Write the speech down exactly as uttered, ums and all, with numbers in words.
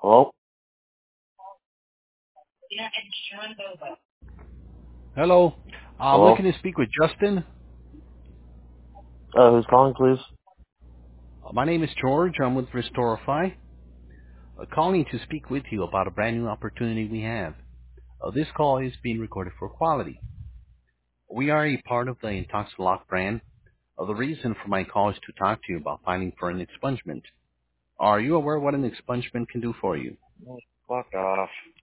Hello? Hello. I'm Hello? looking to speak with Justin. Uh, who's calling, please? Uh, My name is George. I'm with Restorify. Uh, calling to speak with you about a brand new opportunity we have. Uh, this call is being recorded for quality. We are a part of the Intoxilock brand. Uh, the reason for my call is to talk to you about filing for an expungement. Are you aware what an expungement can do for you? Oh, fuck off.